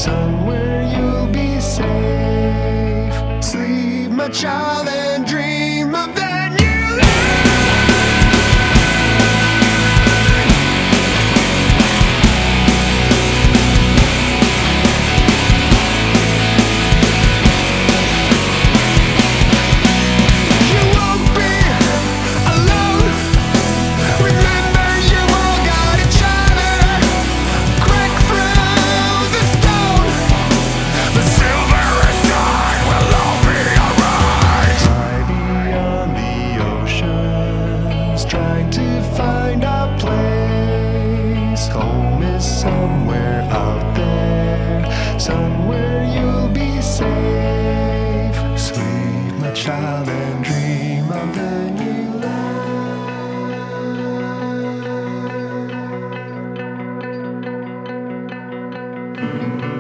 somewhere you'll be safe. Sleep, my child, and dream of that new life. You won't be alone. Remember, you've all got each other. Crack through the stone. The silvery side will all be alright. Fly beyond the oceans, trying to find a place. Home is somewhere out there, somewhere you'll be safe. Sleep, my child, and dream of the new life.